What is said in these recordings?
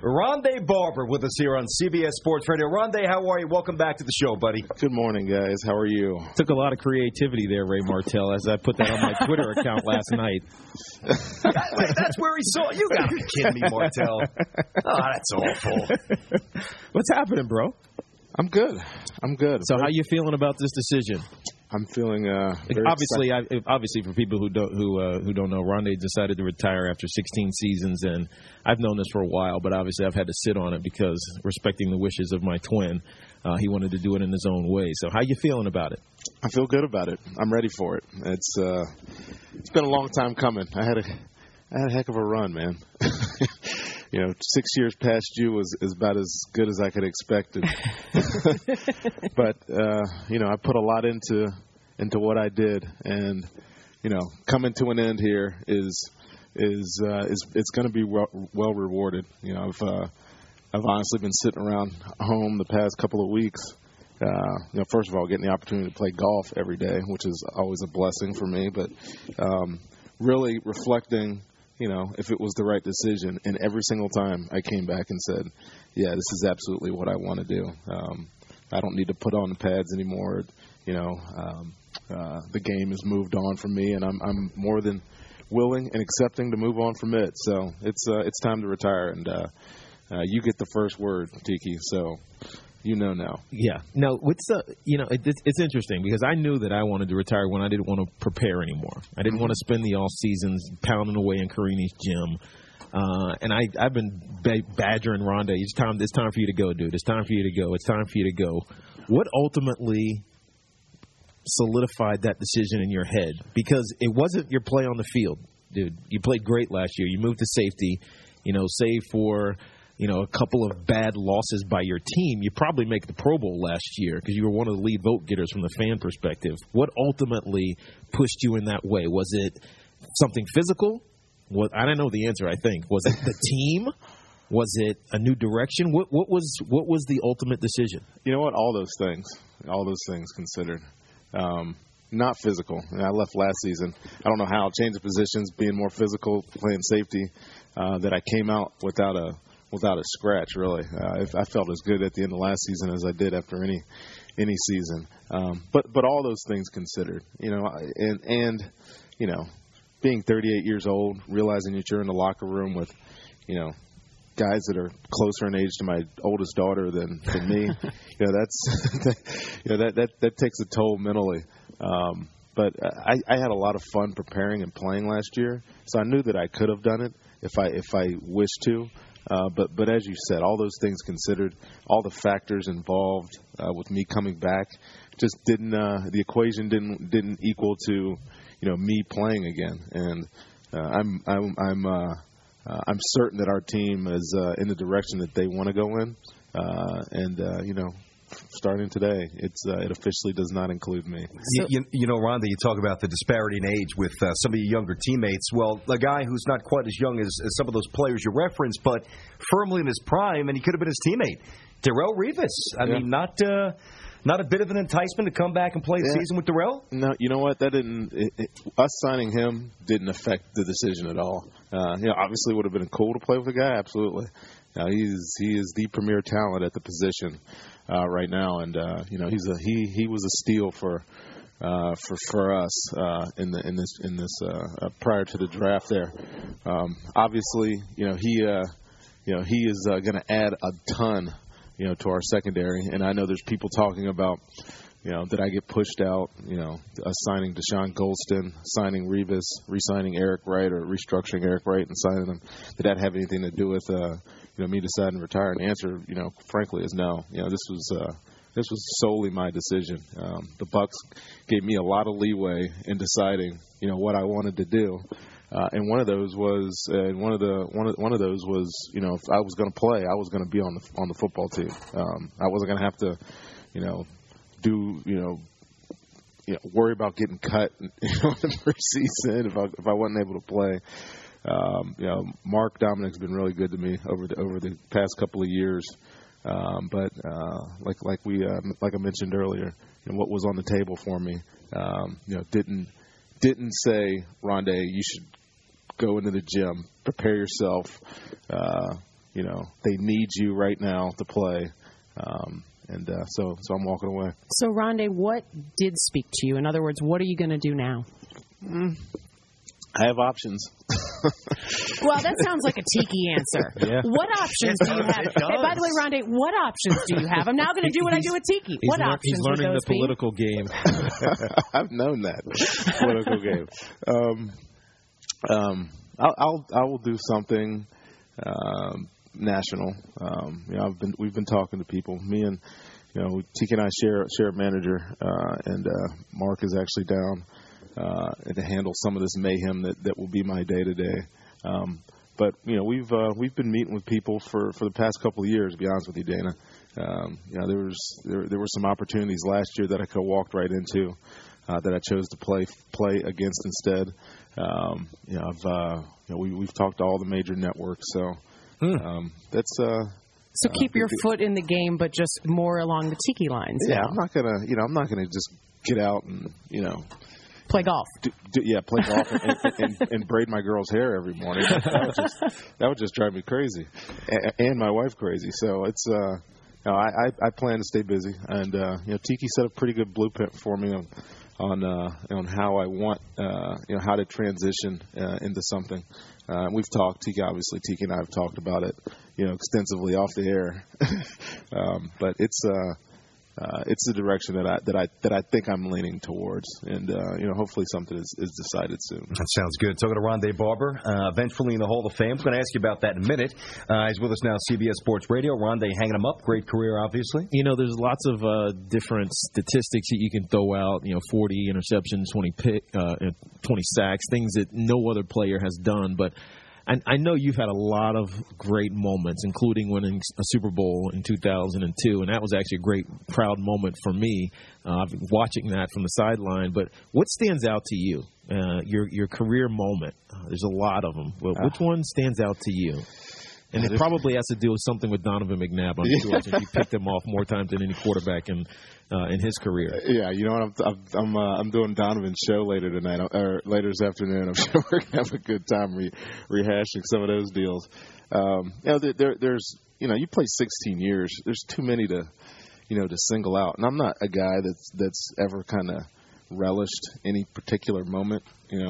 Rondé Barber with us here on CBS Sports Radio. Rondé, how are you? Welcome back to the show, buddy. Good morning, guys. How are you? Took a lot of creativity there, Ray Martell, as I put that on my Twitter account last night. That's where he saw you. Got to be kidding me, Martell. Oh, that's awful. What's happening, bro? I'm good. So, how you feeling about this decision? I'm feeling obviously for people who don't know, Rondé decided to retire after 16 seasons, and I've known this for a while, but obviously I've had to sit on it because respecting the wishes of my twin, he wanted to do it in his own way. So how you feeling about it? I feel good about it. I'm ready for it. It's been a long time coming. I had a heck of a run, man. 6 years past you was about as good as I could expect it. But I put a lot into what I did, and coming to an end here is it's going to be well rewarded. I've honestly been sitting around home the past couple of weeks. First of all, getting the opportunity to play golf every day, which is always a blessing for me, but really reflecting. If it was the right decision. And every single time I came back and said, yeah, this is absolutely what I want to do. I don't need to put on the pads anymore. The game has moved on from me, and I'm more than willing and accepting to move on from it. So it's time to retire, and you get the first word, Tiki. So now. Yeah. No, it's interesting because I knew that I wanted to retire when I didn't want to prepare anymore. I didn't want to spend the off seasons pounding away in Carini's gym. And I've been badgering Rondé. It's time for you to go, dude. It's time for you to go. It's time for you to go. What ultimately solidified that decision in your head? Because it wasn't your play on the field, dude. You played great last year. You moved to safety, save for a couple of bad losses by your team, you probably make the Pro Bowl last year because you were one of the lead vote getters from the fan perspective. What ultimately pushed you in that way? Was it something physical? I don't know the answer, I think. Was it the team? Was it a new direction? What was the ultimate decision? You know what? All those things considered. Not physical. I left last season. I don't know how. Change of positions, being more physical, playing safety, that I came out without a scratch, really. I felt as good at the end of last season as I did after any season. But all those things considered, and being 38 years old, realizing that you're in the locker room with, guys that are closer in age to my oldest daughter than me, that takes a toll mentally. But I had a lot of fun preparing and playing last year, so I knew that I could have done it if I wished to. But as you said, all those things considered, all the factors involved with me coming back, just didn't the equation didn't equal to me playing again. And I'm certain that our team is in the direction that they want to go in, and starting today, it officially does not include me. So, Rondé, you talk about the disparity in age with some of your younger teammates. Well, a guy who's not quite as young as some of those players you referenced, but firmly in his prime, and he could have been his teammate, Darrelle Revis. I mean, not a bit of an enticement to come back and play a season with Darrelle? No, you know what? That us signing him didn't affect the decision at all. Obviously, it would have been cool to play with a guy. Absolutely. He is the premier talent at the position right now, and he was a steal for us in this prior to the draft. There, obviously, he is going to add a ton, to our secondary, and I know there's people talking about. Did I get pushed out? Us signing Deshaun Golston, signing Revis, re-signing Eric Wright, or restructuring Eric Wright and signing him. Did that have anything to do with me deciding to retire? And the answer, frankly, is no. This was solely my decision. The Bucs gave me a lot of leeway in deciding, what I wanted to do. And one of those was, if I was going to play, I was going to be on the football team. I wasn't going to have to, worry about getting cut in the preseason if I wasn't able to play. Mark Dominic's been really good to me over the past couple of years. But like I mentioned earlier, what was on the table for me, didn't say, Rondé, you should go into the gym, prepare yourself, they need you right now to play. So I'm walking away. So, Rondé, what did speak to you? In other words, what are you going to do now? I have options. Well, that sounds like a tiki answer. Yeah. What options do you have? Hey, by the way, Rondé, what options do you have? I'm now going to do what I do with tiki. What options He's learning would those the political game. I've known that political game. I will do something national. We've been talking to people. Me and Tiki and I share a manager, and Mark is actually down to handle some of this mayhem that will be my day to day. But we've been meeting with people for the past couple of years. To be honest with you, Dana, there were some opportunities last year that I could have walked right into that I chose to play against instead. We've talked to all the major networks, so that's. So keep your foot in the game, but just more along the tiki lines. Yeah, now. I'm not gonna just get out and play golf. Play golf and braid my girl's hair every morning. That would just drive me crazy, and my wife crazy. So it's I plan to stay busy, and Tiki set a pretty good blueprint for me on how I want how to transition into something. We've talked. Tiki and I have talked about it extensively off the air, but it's the direction that I think I'm leaning towards, and hopefully something is decided soon. That sounds good. Talking to Rondé Barber, eventually in the Hall of Fame. I'm going to ask you about that in a minute. He's with us now, CBS Sports Radio. Rondé hanging him up. Great career, obviously. There's lots of different statistics that you can throw out. 40 interceptions, 20 sacks, things that no other player has done, but. I know you've had a lot of great moments, including winning a Super Bowl in 2002, and that was actually a great, proud moment for me, watching that from the sideline. But what stands out to you, your career moment? There's a lot of them. Which one stands out to you? And it probably has to do with something with Donovan McNabb, I'm sure, since you picked him off more times than any quarterback in his career. Yeah, I'm doing Donovan's show later tonight, or later this afternoon. I'm sure we're gonna have a good time rehashing some of those deals. There's you play 16 years. There's too many to single out, and I'm not a guy that's ever kind of relished any particular moment.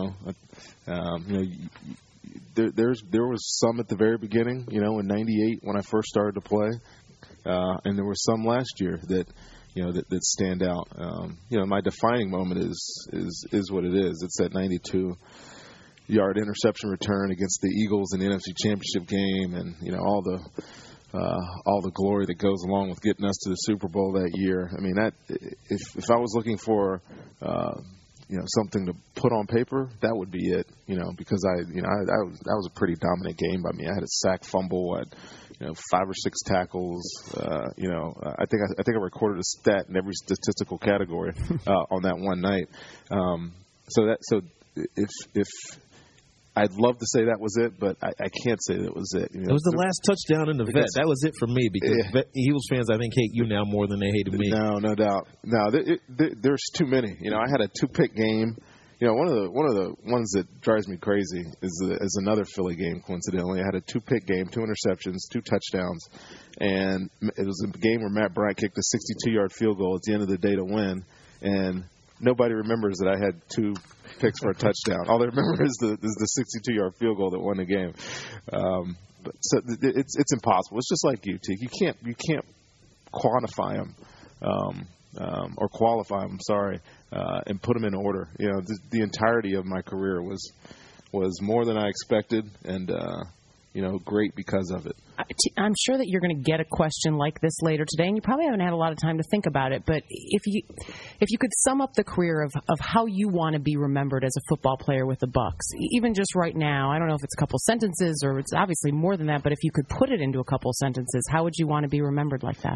There was some at the very beginning, in '98 when I first started to play, and there was some last year that stand out. My defining moment is what it is. It's that 92-yard interception return against the Eagles in the NFC Championship game, and all the glory that goes along with getting us to the Super Bowl that year. I mean, that if I was looking for something to put on paper, that would be it. Because that was a pretty dominant game by me. I had a sack, fumble, I had 5 or 6 tackles. I think I recorded a stat in every statistical category on that one night. So if I'd love to say that was it, but I can't say that was it. It was the last touchdown in the vet. That was it for me, because Eagles fans, I think, hate you now more than they hated me. No doubt. No, there's too many. I had a 2-pick game. One of the ones that drives me crazy is another Philly game. Coincidentally, I had a 2-pick game, 2 interceptions, 2 touchdowns, and it was a game where Matt Bryant kicked a 62-yard field goal at the end of the day to win, and nobody remembers that I had 2 picks for a touchdown. All they remember is the 62-yard field goal that won the game. But so it's impossible. It's just like you, Teak. You can't quantify them or qualify them. Sorry, and put them in order. The entirety of my career was more than I expected, and great because of it. I'm sure that you're going to get a question like this later today, and you probably haven't had a lot of time to think about it. But if you could sum up the career of how you want to be remembered as a football player with the Bucs, even just right now, I don't know if it's a couple sentences or it's obviously more than that, but if you could put it into a couple sentences, how would you want to be remembered like that?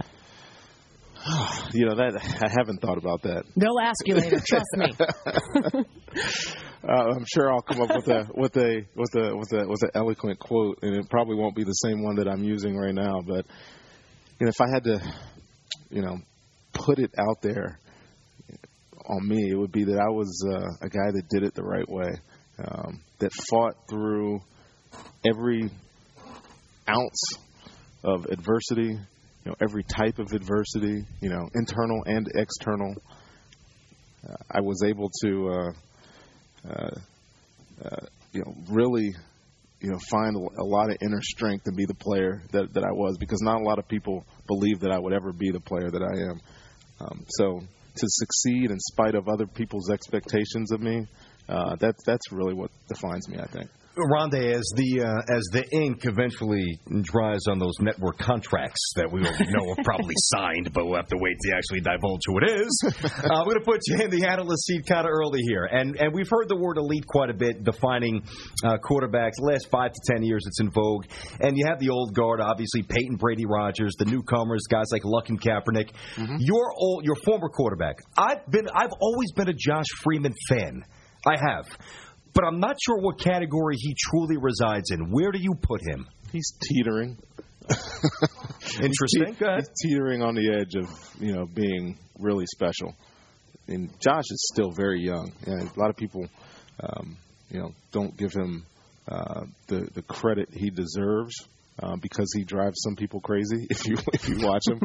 That I haven't thought about that. They'll ask you later. Trust me. I'm sure I'll come up with an eloquent quote, and it probably won't be the same one that I'm using right now. But if I had to, put it out there on me, it would be that I was a guy that did it the right way, that fought through every ounce of adversity, every type of adversity, internal and external. I was able to, really, find a lot of inner strength and be the player that I was, because not a lot of people believe that I would ever be the player that I am. So to succeed in spite of other people's expectations of me, that's really what defines me, I think. Rondé, as the ink eventually dries on those network contracts that we already know are probably signed, but we'll have to wait to actually divulge who it is. I'm going to put you in the analyst seat kind of early here. And we've heard the word elite quite a bit, defining quarterbacks. The last 5 to 10 years it's in vogue. And you have the old guard, obviously, Peyton, Brady, Rodgers, the newcomers, guys like Luck and Kaepernick. Mm-hmm. Your former quarterback. I've always been a Josh Freeman fan. I have. But I'm not sure what category he truly resides in. Where do you put him? He's teetering. Interesting. Go ahead. He's teetering on the edge of, being really special. And Josh is still very young. And a lot of people, don't give him the credit he deserves because he drives some people crazy. If you watch him.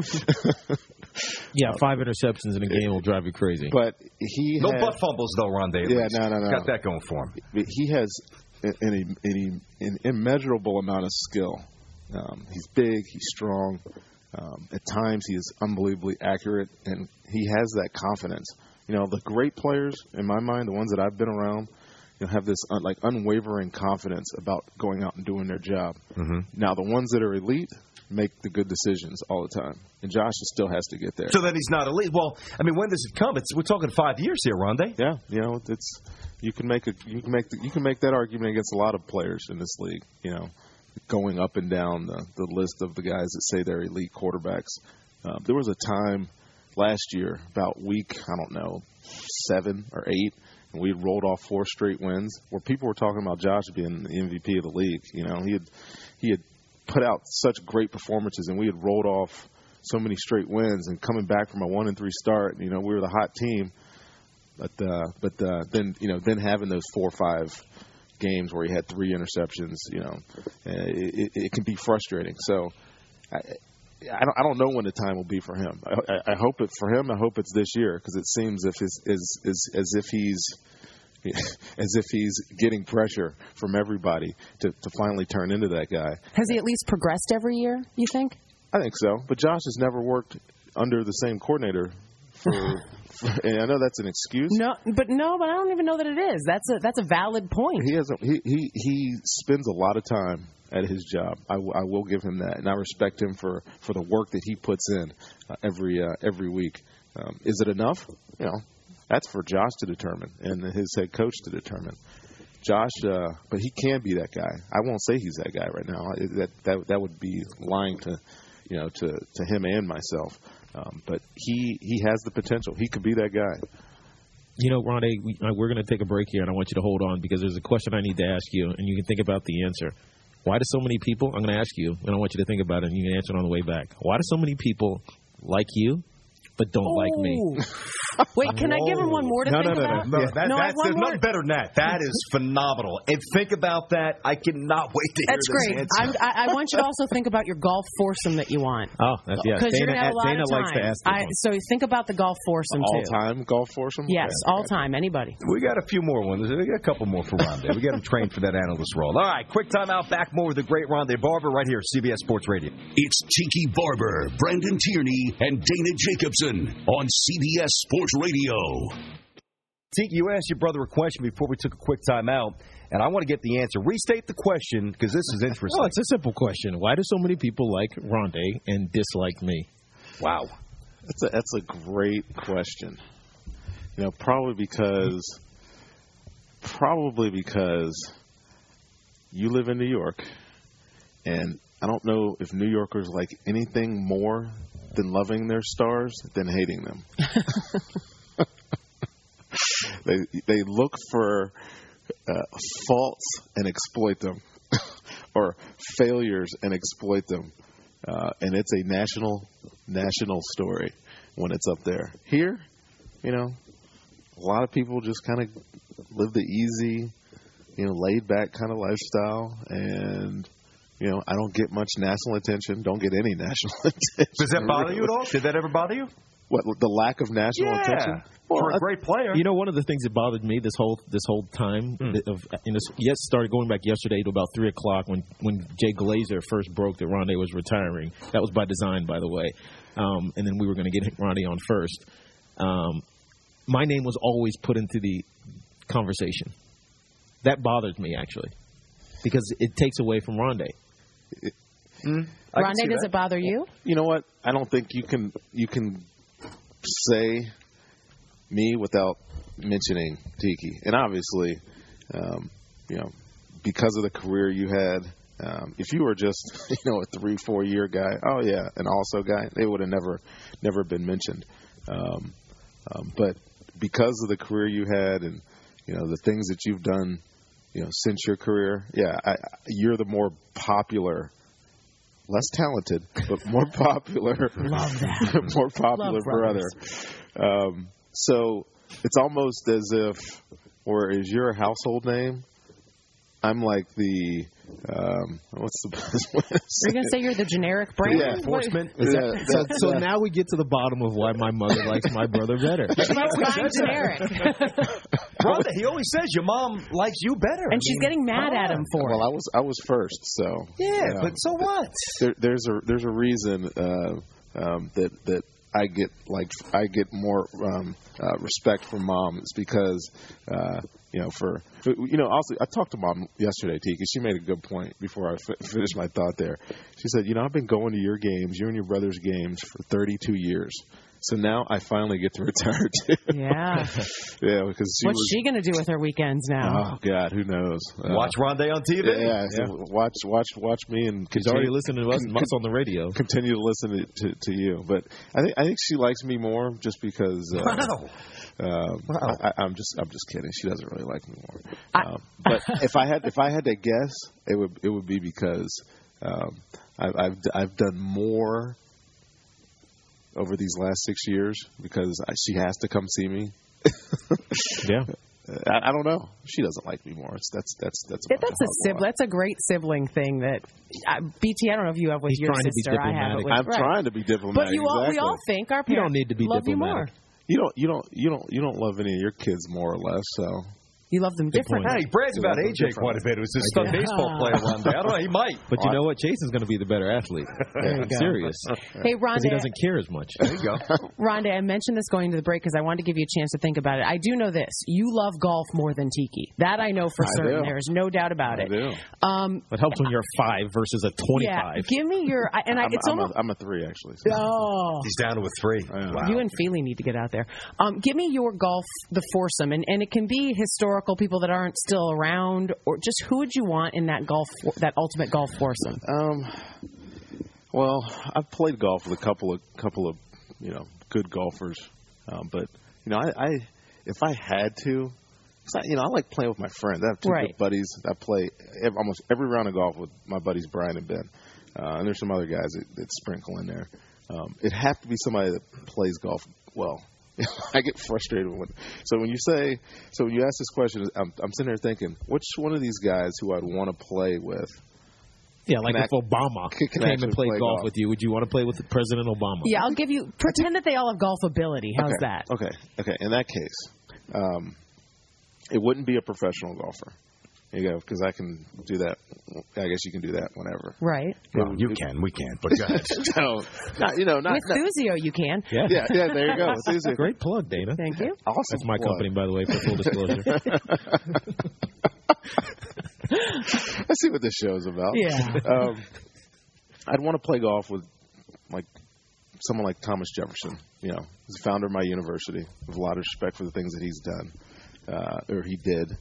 Yeah, 5 interceptions in a game will drive you crazy. But no butt fumbles though, Rondé. Yeah, no. Got that going for him. But he has an immeasurable amount of skill. He's big. He's strong. At times, he is unbelievably accurate, and he has that confidence. The great players, in my mind, the ones that I've been around, have this unwavering confidence about going out and doing their job. Mm-hmm. Now, the ones that are elite make the good decisions all the time, and Josh still has to get there. So then he's not elite. Well, I mean, when does it come? We're talking 5 years here, Rondé. Yeah, you can make that argument against a lot of players in this league. Going up and down the list of the guys that say they're elite quarterbacks. There was a time last year, about week 7 or 8. And we had rolled off 4 straight wins where people were talking about Josh being the MVP of the league. He had put out such great performances, and we had rolled off so many straight wins and coming back from a 1-3 start. We were the hot team, but then having those 4 or 5 games where he had 3 interceptions, it can be frustrating. So I don't know when the time will be for him. I hope it for him. I hope it's this year, because it seems as if he's getting pressure from everybody to finally turn into that guy. Has he at least progressed every year, you think? I think so. But Josh has never worked under the same coordinator and I know that's an excuse. No, but I don't even know that it is. That's a valid point. He spends a lot of time at his job. I will give him that, and I respect him for the work that he puts in every week. Is it enough? That's for Josh to determine and his head coach to determine. Josh, but he can be that guy. I won't say he's that guy right now. That would be lying to him and myself. But he has the potential. He could be that guy. Rondé, we're going to take a break here, and I want you to hold on because there's a question I need to ask you, and you can think about the answer. Why do so many people, I'm going to ask you, and I want you to think about it, and you can answer it on the way back. Why do so many people like you but don't like me? Wait, can I give him one more to think about? No, there's nothing better than that. That is phenomenal. And think about that. I cannot wait to hear this great. Answer. I want you to also think about your golf foursome that you want. Oh, that's, yeah. Because you're going to have a lot Dana of time. Likes to ask So think about the golf foursome, too. All-time golf foursome? Yes, all-time. Anybody. We got a few more ones. We got a couple more for Rondé. We got him trained for that analyst role. All right, quick timeout. Back more with the great Rondé Barber right here, CBS Sports Radio. It's Tiki Barber, Brandon Tierney, and Dana Jacobson on CBS Sports Radio. Tiki, you asked your brother a question before we took a quick timeout, and I want to get the answer. Restate the question, because this is interesting. Oh, it's a simple question. Why do so many people like Rondé and dislike me? Wow. That's a great question. Probably because you live in New York, and I don't know if New Yorkers like anything more than loving their stars than hating them. They look for faults and exploit them, or failures and exploit them, and it's a national story when it's up there. Here, a lot of people just kind of live the easy, laid back kind of lifestyle, and I don't get much national attention. Don't get any national attention. Does that bother you at all? Did that ever bother you? What, the lack of national attention? Well, for a great player. One of the things that bothered me this whole time started going back yesterday to about 3:00 when Jay Glazer first broke that Rondé was retiring. That was by design, by the way. And then we were going to get Rondé on first. My name was always put into the conversation. That bothers me, actually, because it takes away from Rondé. Rondé, does it bother you? You know what? I don't think you can say me without mentioning Tiki. And obviously, because of the career you had, if you were just, a 3-4 year guy, an also guy, they would have never been mentioned. But because of the career you had and, the things that you've done, since your career, you're the more popular, less talented, but more popular, Love that. more popular brother. So it's almost as if, or is your household name? I'm like the what's the best way to say? You're going to say you're the generic brand? Yeah, enforcement. So now we get to the bottom of why my mother likes my brother better. She likes mine generic. Rondé, he always says your mom likes you better. And she's getting mad at him for it. Well, I was first, so but so what? There's a reason that I get more respect from mom. It's because also I talked to mom yesterday, T, because she made a good point before I finished my thought there. She said, I've been going to your games, you and your brother's games for 32 years. So now I finally get to retire too. Yeah. Because what's she going to do with her weekends now? Oh God, who knows? Watch Rondé on TV. Yeah. So watch me and she's already listening to us on the radio. Continue to listen to you, but I think she likes me more just because. Wow. I'm just kidding. She doesn't really like me more. But if I had to guess, it would be because I've done more over these last 6 years because she has to come see me. Yeah. I don't know. She doesn't like me more. That's a great sibling thing that BT. I don't know if you have with your sister. I have it with. I'm trying to be diplomatic. But we all think our parents you don't need to be love diplomatic. You more. You don't love any of your kids more or less. So you love them different. He brags about AJ quite a bit. It was his stud baseball player one day. I don't know. He might. But you know what? Jason's going to be the better athlete. I'm serious. Hey, Rondé. He doesn't care as much. There you go. Rondé, I mentioned this going to the break because I wanted to give you a chance to think about it. I do know this. You love golf more than Tiki. That I know for certain. Do. There is no doubt about it. I do. It helps when you're 5 versus a 25. Yeah, give me your... I'm a 3, actually. So. Oh. He's down to a 3. Wow. You and Feely need to get out there. Give me your golf, the foursome, and it can be historical people that aren't still around, or just who would you want in that ultimate golf foursome? Well, I've played golf with a couple of good golfers, but if I had to, I like playing with my friends. I have two good buddies. I play almost every round of golf with my buddies Brian and Ben, and there's some other guys that sprinkle in there. It'd have to be somebody that plays golf well. I get frustrated when you ask this question, I'm sitting there thinking, which one of these guys who I'd want to play with? Yeah, like if Obama came and played golf with you, would you want to play with President Obama? Yeah, I'll give you. Pretend that they all have golf ability. How's that? Okay. In that case, it wouldn't be a professional golfer. There you go, because I can do that. I guess you can do that whenever. Right. Well, you can. We can't. But go ahead. With Thuzio, you can. Yeah. There you go. Thuzio. Great plug, Dana. Thank you. Awesome. That's my plug. company, by the way, for full disclosure. I see what this show is about. Yeah. I'd want to play golf with someone like Thomas Jefferson. He's the founder of my university. I have a lot of respect for the things that he's done, or he did.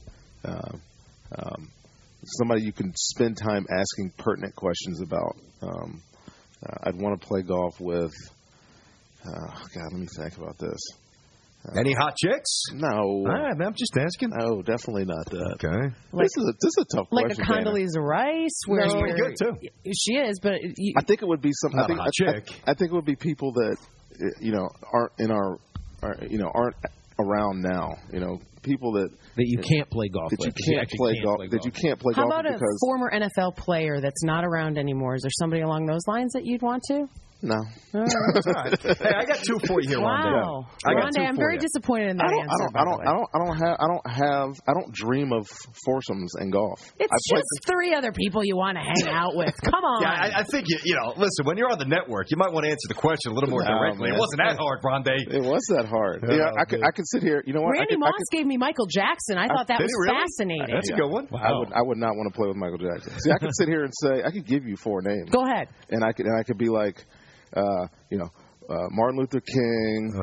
Somebody you can spend time asking pertinent questions about. I'd want to play golf with. Let me think about this. Any hot chicks? No. All right, I'm just asking. No, definitely not that. Okay. This is a tough like question. Like a Condoleezza Rice, where she's pretty good too. She is, but I think it would be some. Not a hot chick. I think it would be people that aren't in our aren't around now. People that you can't play golf that with. you can't play golf. That you can't play How golf about a because former NFL player that's not around anymore? Is there somebody along those lines that you'd want to? no. All right. Hey, I got two for you here, Rondé. Wow, I got two Rondé, I'm for very you. disappointed in that answer. I don't dream of foursomes and golf. It's just three other people you want to hang out with. Come on. Yeah, I think listen, when you're on the network, you might want to answer the question a little more directly. Man. It wasn't that hard, Rondé. It was that hard. I could sit here. You know what? Randy Moss gave me Michael Jackson. I thought that was really? fascinating. That's a good one. Wow. I would not want to play with Michael Jackson. See, I could sit here and say I could give you four names. Go ahead. And I could be like, Martin Luther King,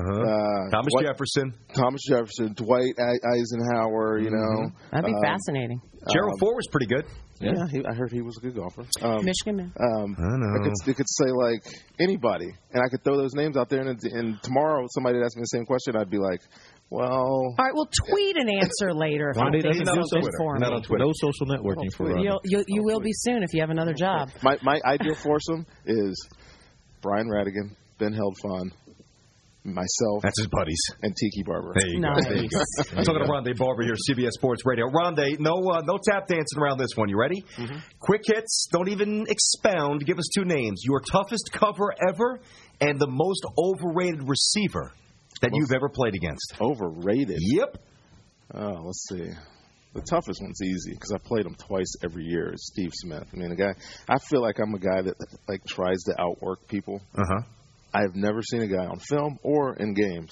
Thomas Jefferson, Dwight Eisenhower. That'd be fascinating. Gerald Ford was pretty good. Yeah, I heard he was a good golfer. Michigan man. I know. I could say like anybody, and I could throw those names out there. And tomorrow, somebody asked me the same question. I'd be like, well. All right, we'll tweet an answer later. Rondé doesn't do Twitter. Not on Twitter. No social networking for Rondé. You will be soon if you have another job. My ideal foursome is Brian Radigan, Ben Heldfond, myself. That's his buddies. And Tiki Barber. There you go. There you go. I'm talking to Rondé Barber here, CBS Sports Radio. Rondé, no tap dancing around this one. You ready? Mm-hmm. Quick hits. Don't even expound. Give us two names. Your toughest cover ever and the most overrated receiver that you've ever played against. Overrated? Yep. Oh, let's see. The toughest one's easy because I played him twice every year. Is Steve Smith. I mean, I feel like I'm a guy that like tries to outwork people. Uh-huh. I've never seen a guy on film or in games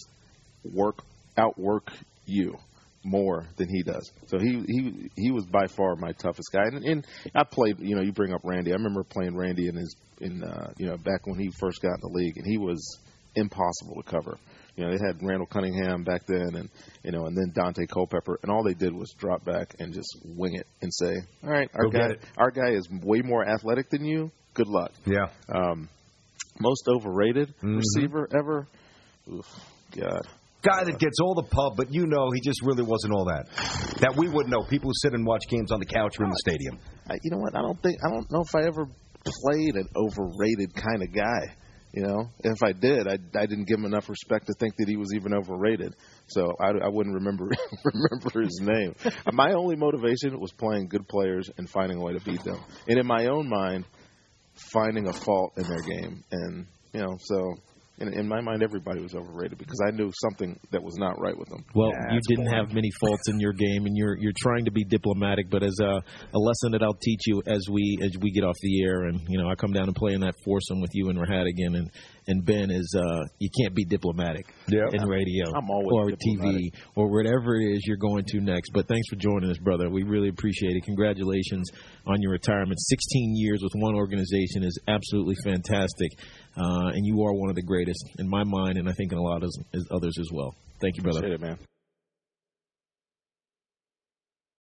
outwork you more than he does. So he was by far my toughest guy. And I played. You bring up Randy. I remember playing Randy back when he first got in the league, and he was impossible to cover. They had Randall Cunningham back then, and then Dante Culpepper, and all they did was drop back and just wing it and say, "All right, our guy is way more athletic than you. Good luck." Yeah. Most overrated receiver ever. Oof, God. Guy that gets all the pub, but he just really wasn't all that. That we would know. People who sit and watch games on the couch or in the stadium. You know what? I don't know if I ever played an overrated kind of guy. If I did, I didn't give him enough respect to think that he was even overrated. So I wouldn't remember his name. My only motivation was playing good players and finding a way to beat them. And in my own mind, finding a fault in their game. And, so in my mind, everybody was overrated because I knew something that was not right with them. Well, you didn't have many faults in your game, and you're trying to be diplomatic. But as a lesson that I'll teach you as we get off the air, and I come down and play in that foursome with you and Rahadigan and Ben, is you can't be diplomatic in radio or TV or whatever it is you're going to next. But thanks for joining us, brother. We really appreciate it. Congratulations on your retirement. 16 years with one organization is absolutely fantastic. And you are one of the greatest in my mind, and I think in a lot of others as well. Thank you, brother. Appreciate it, man.